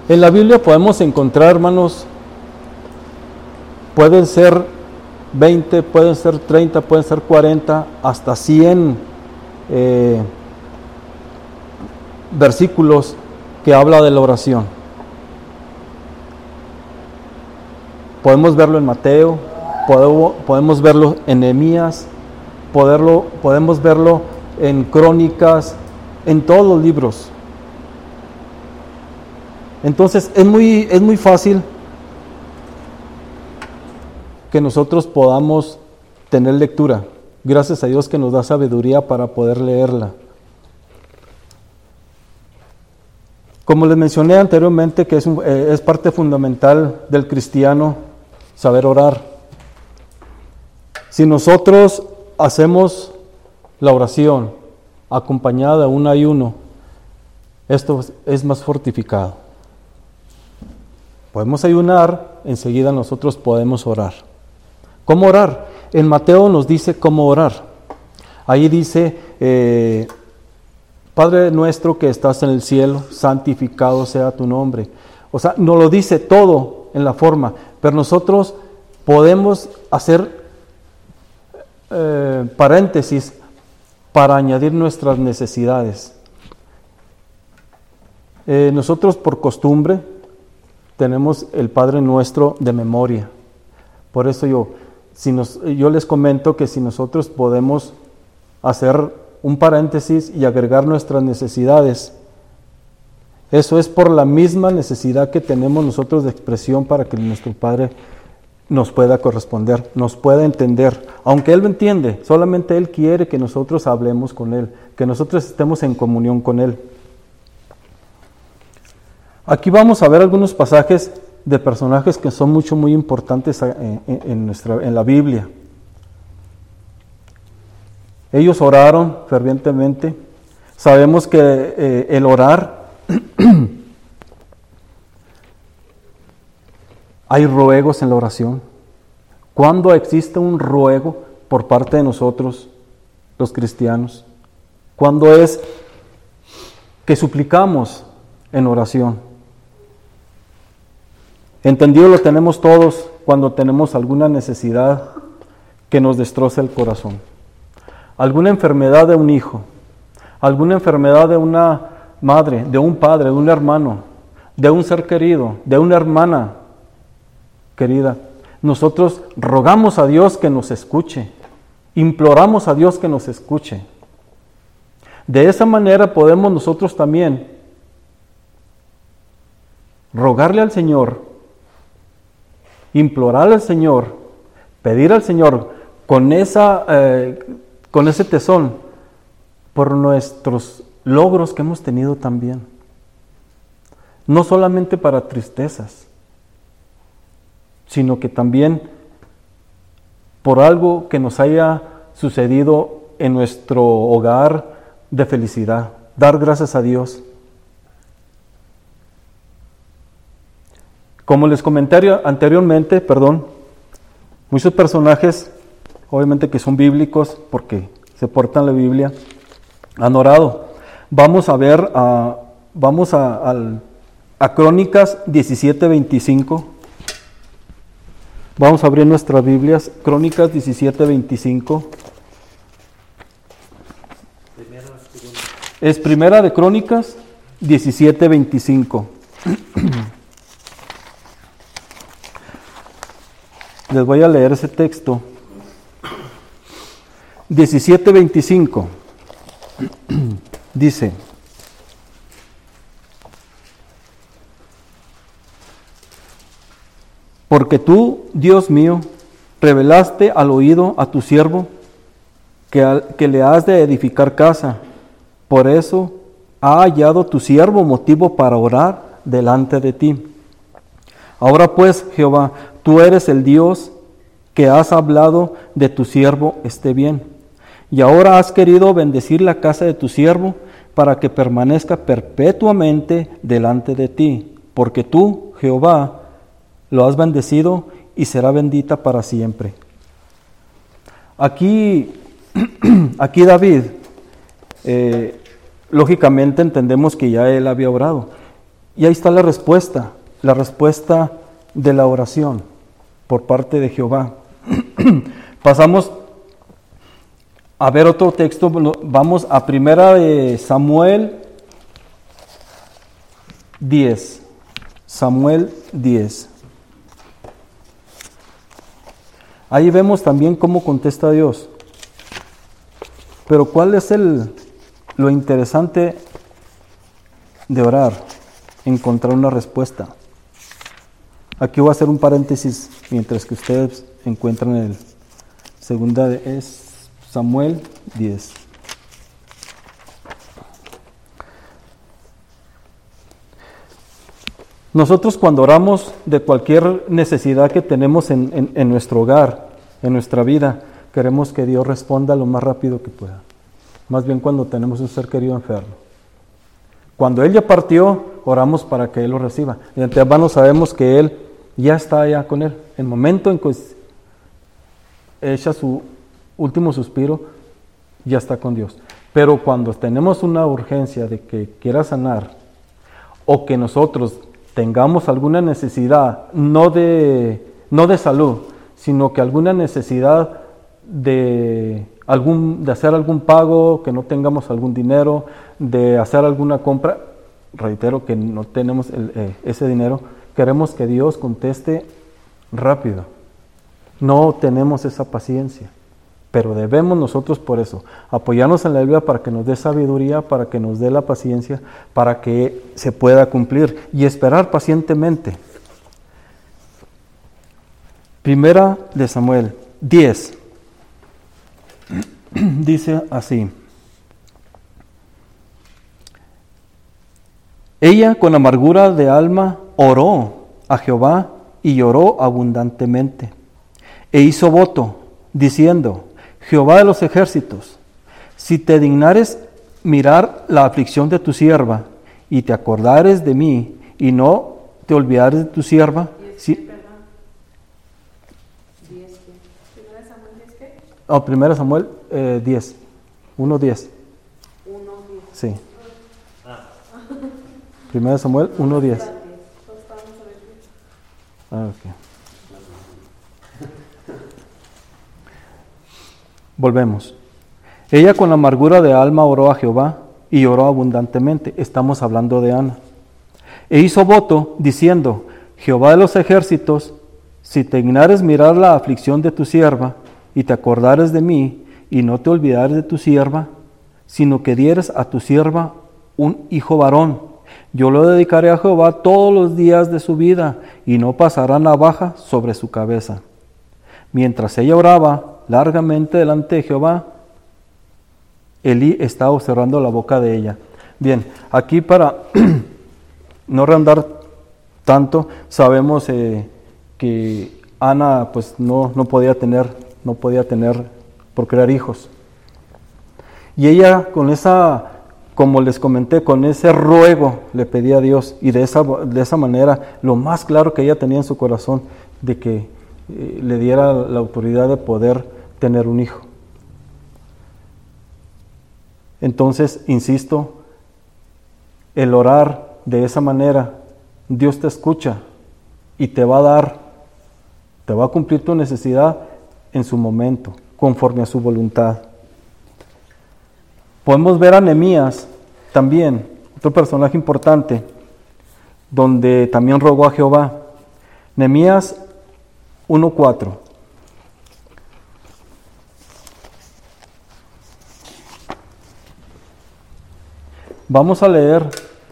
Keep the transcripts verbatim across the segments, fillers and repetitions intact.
En la Biblia podemos encontrar, hermanos, pueden ser veinte, pueden ser treinta, pueden ser cuarenta, hasta cien eh, versículos que habla de la oración. Podemos verlo en Mateo, podemos, podemos verlo en Nehemías, poderlo, podemos verlo en Crónicas, en todos los libros. Entonces es muy, es muy fácil que nosotros podamos tener lectura. Gracias a Dios que nos da sabiduría para poder leerla. Como les mencioné anteriormente, que es, un, eh, es parte fundamental del cristiano saber orar. Si nosotros hacemos la oración acompañada de un ayuno, esto es más fortificado. Podemos ayunar, enseguida nosotros podemos orar. ¿Cómo orar? En Mateo nos dice cómo orar. Ahí dice, eh, Padre nuestro que estás en el cielo, santificado sea tu nombre. O sea, nos lo dice todo en la forma, pero nosotros podemos hacer eh, paréntesis para añadir nuestras necesidades. Eh, nosotros por costumbre tenemos el Padre Nuestro de memoria. Por eso yo, si nos, yo les comento que si nosotros podemos hacer un paréntesis y agregar nuestras necesidades, eso es por la misma necesidad que tenemos nosotros de expresión para que nuestro Padre nos pueda corresponder, nos pueda entender. Aunque Él lo entiende, solamente Él quiere que nosotros hablemos con Él, que nosotros estemos en comunión con Él. Aquí vamos a ver algunos pasajes de personajes que son mucho, muy importantes en, en, nuestra, en la Biblia. Ellos oraron fervientemente. Sabemos que eh, el orar, hay ruegos en la oración. ¿Cuándo existe un ruego por parte de nosotros, los cristianos? ¿Cuándo es que suplicamos en oración? Entendido lo tenemos todos cuando tenemos alguna necesidad que nos destroza el corazón. Alguna enfermedad de un hijo, alguna enfermedad de una madre, de un padre, de un hermano, de un ser querido, de una hermana querida. Nosotros rogamos a Dios que nos escuche, imploramos a Dios que nos escuche. De esa manera podemos nosotros también rogarle al Señor, implorarle al Señor, pedir al Señor con, esa, eh, con ese tesón por nuestros logros que hemos tenido también. No solamente para tristezas, sino que también por algo que nos haya sucedido en nuestro hogar de felicidad. Dar gracias a Dios. Como les comenté anteriormente, perdón, muchos personajes, obviamente que son bíblicos, porque se portan la Biblia, han orado. Vamos a ver, a, vamos a, a, a Crónicas diecisiete veinticinco. Vamos a abrir nuestras Biblias, Crónicas diecisiete veinticinco. Es Primera de Crónicas diecisiete veinticinco. Les voy a leer ese texto. diecisiete veinticinco. Dice: porque tú, Dios mío, revelaste al oído a tu siervo que, al, que le has de edificar casa. Por eso ha hallado tu siervo motivo para orar delante de ti. Ahora pues, Jehová, tú eres el Dios que has hablado de tu siervo esté bien. Y ahora has querido bendecir la casa de tu siervo para que permanezca perpetuamente delante de ti, porque tú, Jehová, lo has bendecido y será bendita para siempre. Aquí, aquí David, eh, lógicamente entendemos que ya él había orado. Y ahí está la respuesta, la respuesta de la oración por parte de Jehová. Pasamos a ver otro texto, vamos a primera de Samuel diez. Samuel diez. Ahí vemos también cómo contesta Dios. Pero ¿cuál es el, lo interesante de orar? Encontrar una respuesta. Aquí voy a hacer un paréntesis mientras que ustedes encuentran el segunda de es Samuel diez. Nosotros cuando oramos de cualquier necesidad que tenemos en, en, en nuestro hogar, en nuestra vida, queremos que Dios responda lo más rápido que pueda. Más bien cuando tenemos un ser querido enfermo. Cuando Él ya partió, oramos para que Él lo reciba. Y de antemano sabemos que Él ya está allá con Él. El momento en que echa su último suspiro, ya está con Dios. Pero cuando tenemos una urgencia de que quiera sanar, o que nosotros tengamos alguna necesidad, no de, no de salud, sino que alguna necesidad de, algún, de hacer algún pago, que no tengamos algún dinero, de hacer alguna compra, reitero que no tenemos el, eh, ese dinero, queremos que Dios conteste rápido. No tenemos esa paciencia, pero debemos nosotros por eso apoyarnos en la Biblia para que nos dé sabiduría, para que nos dé la paciencia, para que se pueda cumplir y esperar pacientemente. Primera de Samuel diez. Dice así: ella con amargura de alma oró a Jehová y lloró abundantemente, e hizo voto, diciendo: Jehová de los ejércitos, si te dignares mirar la aflicción de tu sierva, y te acordares de mí, y no te olvidares de tu sierva. Si, oh, primera Samuel eh, diez, uno diez. Sí. Primera Samuel uno diez. Ah, ok. Volvemos. Ella con amargura de alma oró a Jehová y lloró abundantemente. Estamos hablando de Ana. E hizo voto diciendo: Jehová de los ejércitos, si te dignares mirar la aflicción de tu sierva y te acordares de mí y no te olvidares de tu sierva, sino que dieres a tu sierva un hijo varón, yo lo dedicaré a Jehová todos los días de su vida y no pasará navaja sobre su cabeza. Mientras ella oraba largamente delante de Jehová, Elí estaba observando la boca de ella. Bien, aquí para no rehondar tanto, sabemos eh, que Ana pues no, no podía tener, no podía tener, procrear hijos. Y ella con esa, como les comenté, con ese ruego le pedía a Dios, y de esa, de esa manera, lo más claro que ella tenía en su corazón, de que eh, le diera la autoridad de poder tener un hijo. Entonces, insisto, el orar de esa manera, Dios te escucha y te va a dar, te va a cumplir tu necesidad en su momento, conforme a su voluntad. Podemos ver a Nehemías también, otro personaje importante, donde también rogó a Jehová. Nehemías uno cuatro. Vamos a leer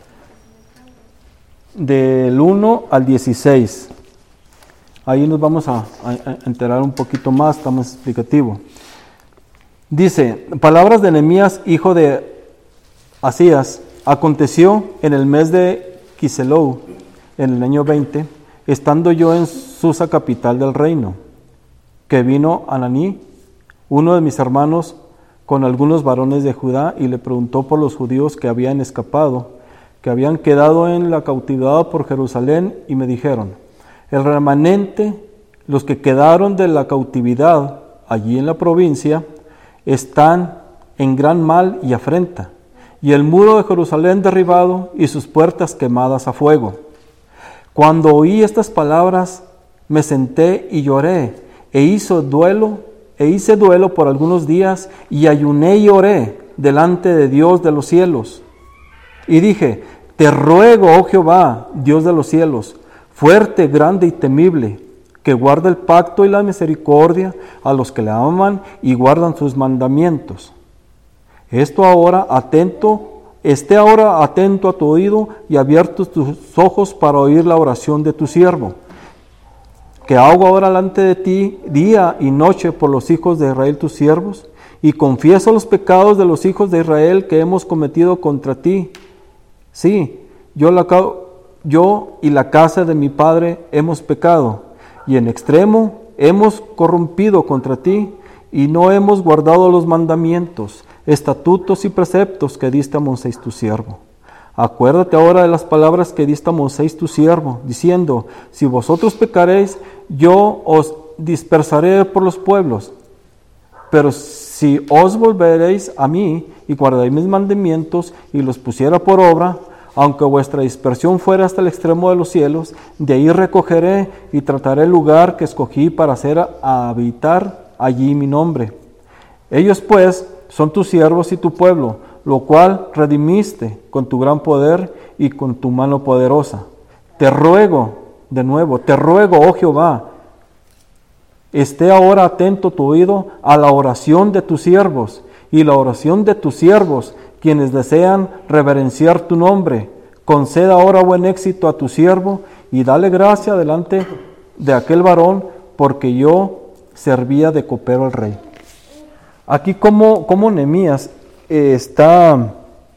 del uno al dieciséis. Ahí nos vamos a, a enterar un poquito más, está más explicativo. Dice: palabras de Nehemías, hijo de Asías. Aconteció en el mes de Quisleu, en el año veinte, estando yo en Susa, capital del reino, que vino Ananí, uno de mis hermanos, con algunos varones de Judá, y le preguntó por los judíos que habían escapado, que habían quedado en la cautividad por Jerusalén, y me dijeron: el remanente, los que quedaron de la cautividad allí en la provincia, están en gran mal y afrenta, y el muro de Jerusalén derribado y sus puertas quemadas a fuego. Cuando oí estas palabras, me senté y lloré, e hice duelo, e hice duelo por algunos días, y ayuné y oré delante de Dios de los cielos. Y dije: te ruego, oh Jehová, Dios de los cielos, fuerte, grande y temible, que guarda el pacto y la misericordia a los que le aman y guardan sus mandamientos. Esto ahora atento, esté ahora atento a tu oído y abiertos tus ojos para oír la oración de tu siervo, que hago ahora delante de ti día y noche por los hijos de Israel tus siervos, y confieso los pecados de los hijos de Israel que hemos cometido contra ti. Sí, yo, la, yo y la casa de mi padre hemos pecado, y en extremo hemos corrompido contra ti, y no hemos guardado los mandamientos, estatutos y preceptos que diste a Moisés tu siervo. Acuérdate ahora de las palabras que diste a Moisés tu siervo, diciendo: si vosotros pecaréis, yo os dispersaré por los pueblos. Pero si os volveréis a mí y guardaréis mis mandamientos y los pusiera por obra, aunque vuestra dispersión fuera hasta el extremo de los cielos, de ahí recogeré y trataré el lugar que escogí para hacer a habitar allí mi nombre. Ellos pues son tus siervos y tu pueblo, lo cual redimiste con tu gran poder y con tu mano poderosa. Te ruego, de nuevo, te ruego, oh Jehová, esté ahora atento tu oído a la oración de tus siervos y la oración de tus siervos, quienes desean reverenciar tu nombre. Conceda ahora buen éxito a tu siervo y dale gracia delante de aquel varón, porque yo servía de copero al rey. Aquí como, como Nehemías eh, está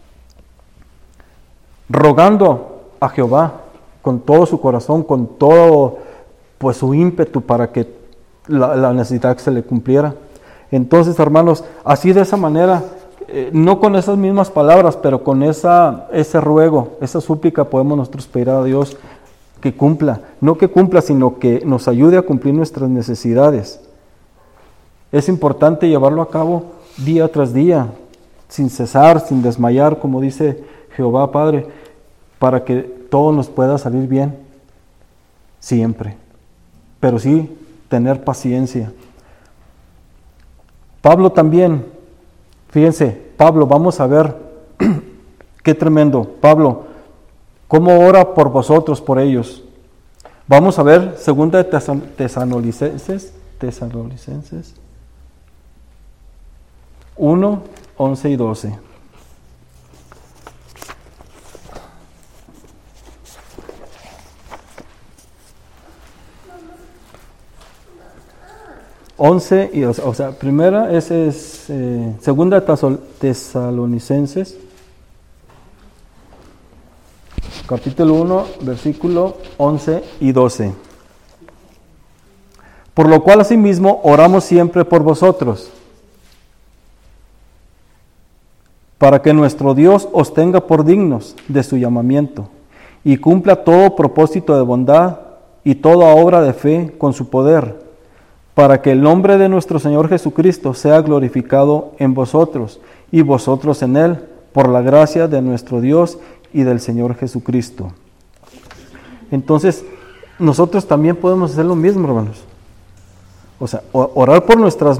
rogando a Jehová con todo su corazón, con todo pues su ímpetu para que la, la necesidad se le cumpliera. Entonces, hermanos, así de esa manera, eh, no con esas mismas palabras, pero con esa, ese ruego, esa súplica, podemos nosotros pedir a Dios que cumpla, no que cumpla, sino que nos ayude a cumplir nuestras necesidades. Es importante llevarlo a cabo día tras día, sin cesar, sin desmayar, como dice Jehová Padre, para que todo nos pueda salir bien, siempre. Pero sí, tener paciencia. Pablo también, fíjense, Pablo, vamos a ver, qué tremendo, Pablo, cómo ora por vosotros, por ellos. Vamos a ver, segunda de Tesalonicenses, Tesalonicenses uno, once y doce. once y o sea, o sea primera ese es eh, segunda Tesalonicenses capítulo uno, versículo once y doce. Por lo cual asimismo oramos siempre por vosotros, para que nuestro Dios os tenga por dignos de su llamamiento y cumpla todo propósito de bondad y toda obra de fe con su poder, para que el nombre de nuestro Señor Jesucristo sea glorificado en vosotros y vosotros en Él, por la gracia de nuestro Dios y del Señor Jesucristo. Entonces, nosotros también podemos hacer lo mismo, hermanos. O sea, orar por nuestras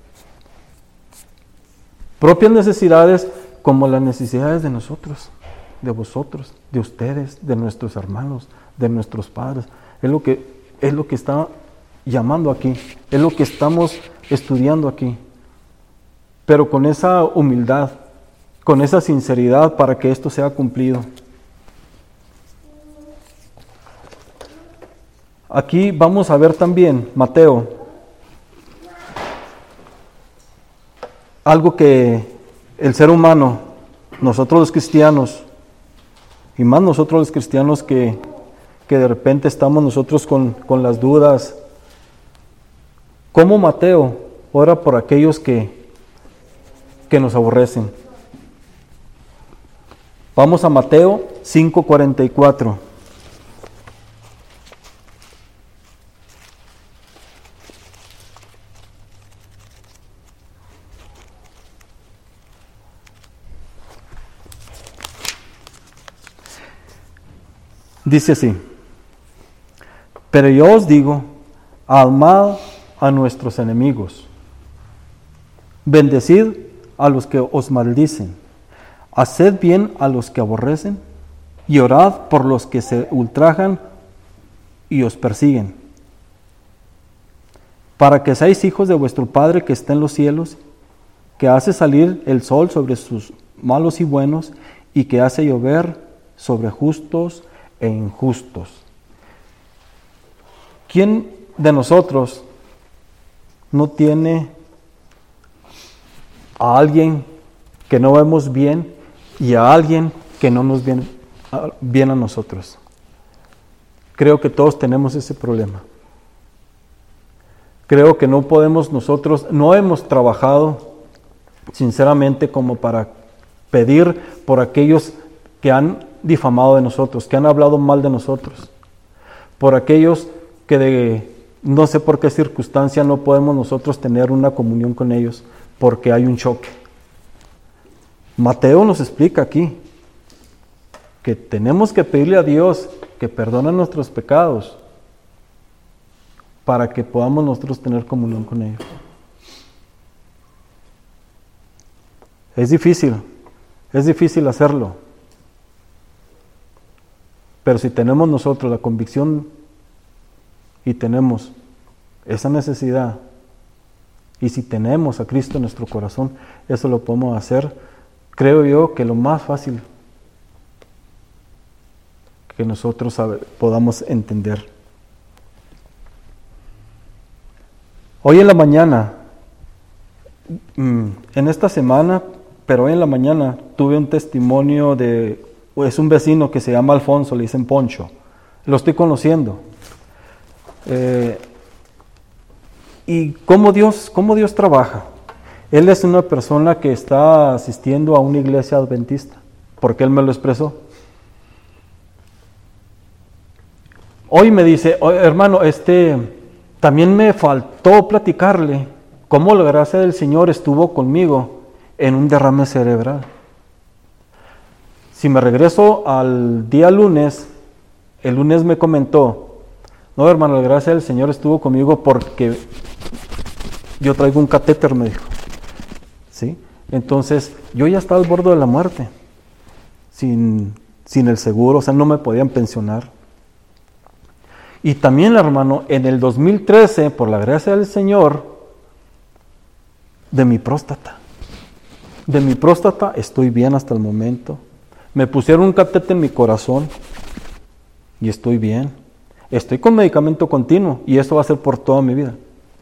propias necesidades como las necesidades de nosotros, de vosotros, de ustedes, de nuestros hermanos, de nuestros padres. Es lo que, es lo que está llamando aquí, es lo que estamos estudiando aquí. Pero con esa humildad, con esa sinceridad para que esto sea cumplido. Aquí vamos a ver también, Mateo, algo que el ser humano, nosotros los cristianos, y más nosotros los cristianos que, que de repente estamos nosotros con, con las dudas, como Mateo ora por aquellos que, que nos aborrecen. Vamos a Mateo cinco cuarenta y cuatro. Dice así: pero yo os digo, amad a nuestros enemigos, bendecid a los que os maldicen, haced bien a los que aborrecen, y orad por los que se ultrajan y os persiguen, para que seáis hijos de vuestro Padre que está en los cielos, que hace salir el sol sobre sus malos y buenos, y que hace llover sobre justos e injustos. ¿Quién de nosotros no tiene a alguien que no vemos bien y a alguien que no nos viene bien a nosotros? Creo que todos tenemos ese problema. Creo que no podemos nosotros, no hemos trabajado sinceramente como para pedir por aquellos que han difamado de nosotros, que han hablado mal de nosotros, por aquellos que de no sé por qué circunstancia no podemos nosotros tener una comunión con ellos, porque hay un choque. Mateo nos explica aquí que tenemos que pedirle a Dios que perdone nuestros pecados para que podamos nosotros tener comunión con ellos. Es difícil, es difícil hacerlo, pero si tenemos nosotros la convicción y tenemos esa necesidad, y si tenemos a Cristo en nuestro corazón, eso lo podemos hacer. Creo yo que lo más fácil que nosotros sabe, podamos entender. Hoy en la mañana, en esta semana, pero hoy en la mañana tuve un testimonio de, es un vecino que se llama Alfonso, le dicen Poncho, lo estoy conociendo. Eh, y cómo Dios, cómo Dios trabaja. Él es una persona que está asistiendo a una iglesia adventista, porque él me lo expresó. Hoy me dice, oh, hermano, este, también me faltó platicarle cómo la gracia del Señor estuvo conmigo en un derrame cerebral. Si me regreso al día lunes, el lunes me comentó, no, hermano, la gracia del Señor estuvo conmigo porque yo traigo un catéter, me dijo. ¿Sí? Entonces, yo ya estaba al borde de la muerte, sin, sin el seguro, o sea, no me podían pensionar. Y también, hermano, en el dos mil trece, por la gracia del Señor, de mi próstata. De mi próstata estoy bien hasta el momento. Me pusieron un catéter en mi corazón y estoy bien. Estoy con medicamento continuo y esto va a ser por toda mi vida.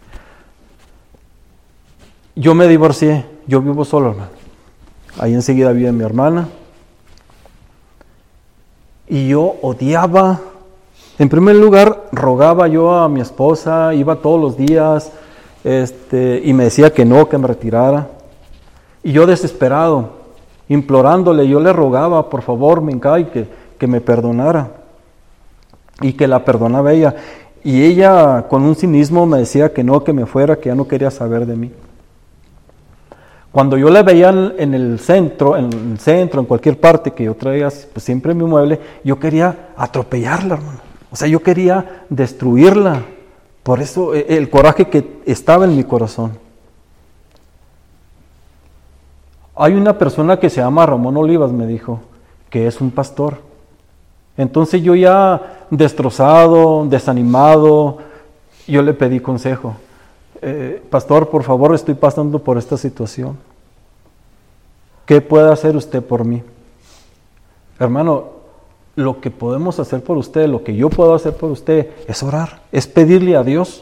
Yo me divorcié, yo vivo solo, hermano. Ahí enseguida vive mi hermana. Y yo odiaba, en primer lugar, rogaba yo a mi esposa, iba todos los días, este, y me decía que no, que me retirara. Y yo desesperado, implorándole, yo le rogaba, por favor, me encae, que, que me perdonara. Y que la perdonaba ella. Y ella, con un cinismo, me decía que no, que me fuera, que ya no quería saber de mí. Cuando yo la veía en el centro, en el centro, en cualquier parte que yo traía, pues siempre en mi mueble, yo quería atropellarla, hermano. O sea, yo quería destruirla. Por eso el coraje que estaba en mi corazón. Hay una persona que se llama Ramón Olivas, me dijo, que es un pastor. Entonces yo ya destrozado, desanimado, yo le pedí consejo. Eh, pastor, por favor, estoy pasando por esta situación. ¿Qué puede hacer usted por mí? Hermano, lo que podemos hacer por usted, lo que yo puedo hacer por usted, es orar, es pedirle a Dios.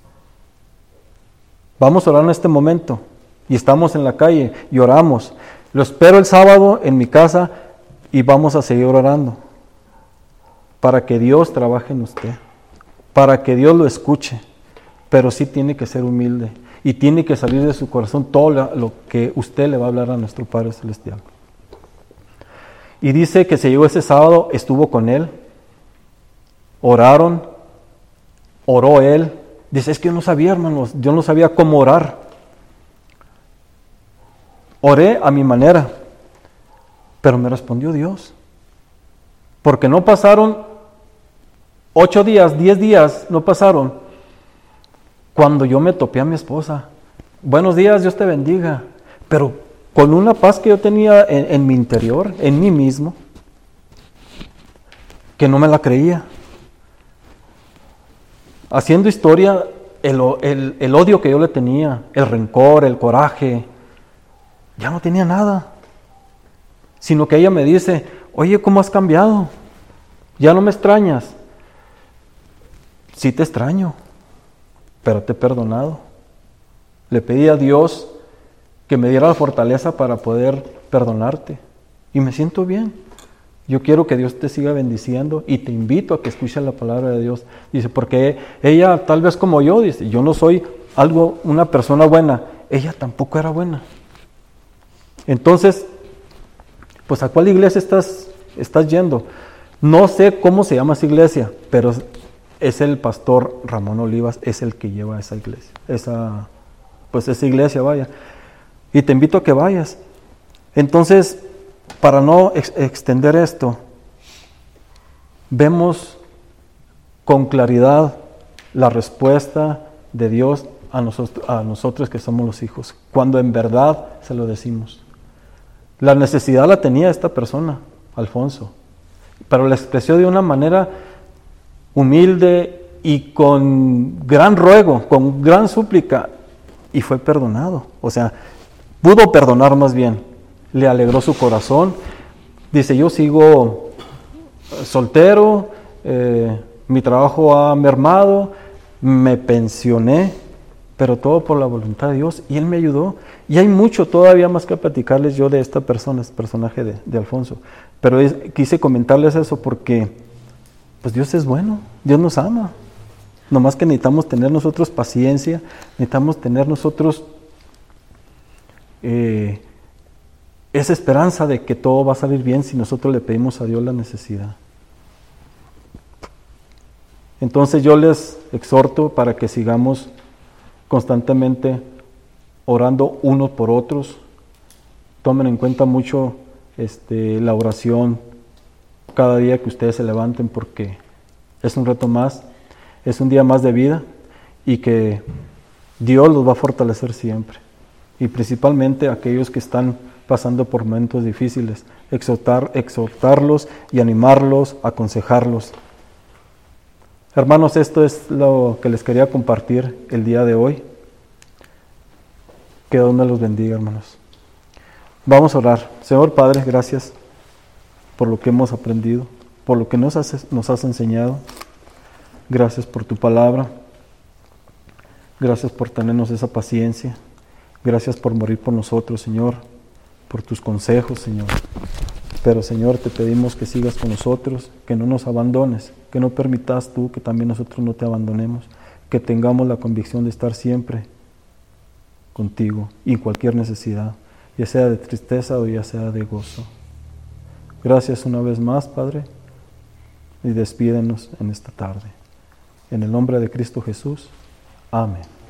Vamos a orar en este momento. Y estamos en la calle y oramos. Lo espero el sábado en mi casa y vamos a seguir orando. Para que Dios trabaje en usted. Para que Dios lo escuche. Pero sí tiene que ser humilde y tiene que salir de su corazón todo lo que usted le va a hablar a nuestro Padre Celestial. Y dice que se llegó ese sábado, estuvo con él, oraron, oró él. Dice, es que yo no sabía, hermanos, yo no sabía cómo orar. Oré a mi manera, pero me respondió Dios. Porque no pasaron Ocho días, diez días no pasaron cuando yo me topé a mi esposa. Buenos días, Dios te bendiga. Pero con una paz que yo tenía en, en mi interior, en mí mismo, que no me la creía. Haciendo historia, el, el, el odio que yo le tenía, el rencor, el coraje, ya no tenía nada. Sino que ella me dice, oye, ¿cómo has cambiado? Ya no me extrañas. Sí te extraño, pero te he perdonado. Le pedí a Dios que me diera la fortaleza para poder perdonarte. Y me siento bien. Yo quiero que Dios te siga bendiciendo y te invito a que escuches la palabra de Dios. Dice, porque ella, tal vez como yo, dice, yo no soy algo, una persona buena. Ella tampoco era buena. Entonces, pues ¿a cuál iglesia estás, estás yendo? No sé cómo se llama esa iglesia, pero es el pastor Ramón Olivas, es el que lleva esa iglesia, esa, pues esa iglesia, vaya. Y te invito a que vayas. Entonces, para no ex- extender esto, vemos con claridad la respuesta de Dios a nosotros, a nosotros que somos los hijos, cuando en verdad se lo decimos. La necesidad la tenía esta persona, Alfonso, pero la expresó de una manera humilde y con gran ruego, con gran súplica, y fue perdonado. O sea, pudo perdonar más bien. Le alegró su corazón. Dice, yo sigo soltero, eh, mi trabajo ha mermado, me pensioné, pero todo por la voluntad de Dios, y Él me ayudó. Y hay mucho todavía más que platicarles yo de esta persona, este personaje de, de Alfonso. Pero es, quise comentarles eso porque pues Dios es bueno, Dios nos ama. Nomás que necesitamos tener nosotros paciencia, necesitamos tener nosotros eh, esa esperanza de que todo va a salir bien si nosotros le pedimos a Dios la necesidad. Entonces yo les exhorto para que sigamos constantemente orando unos por otros. Tomen en cuenta mucho este, la oración cada día que ustedes se levanten, porque es un reto más, es un día más de vida, y que Dios los va a fortalecer siempre. Y principalmente aquellos que están pasando por momentos difíciles, exhortar, exhortarlos y animarlos, aconsejarlos. Hermanos, esto es lo que les quería compartir el día de hoy. Que Dios me los bendiga, hermanos. Vamos a orar. Señor Padre, gracias por lo que hemos aprendido, por lo que nos has, nos has enseñado. Gracias por tu palabra. Gracias por tenernos esa paciencia. Gracias por morir por nosotros, Señor, por tus consejos, Señor. Pero, Señor, te pedimos que sigas con nosotros, que no nos abandones, que no permitas tú que también nosotros no te abandonemos, que tengamos la convicción de estar siempre contigo y en cualquier necesidad, ya sea de tristeza o ya sea de gozo. Gracias una vez más, Padre, y despídenos en esta tarde. En el nombre de Cristo Jesús. Amén.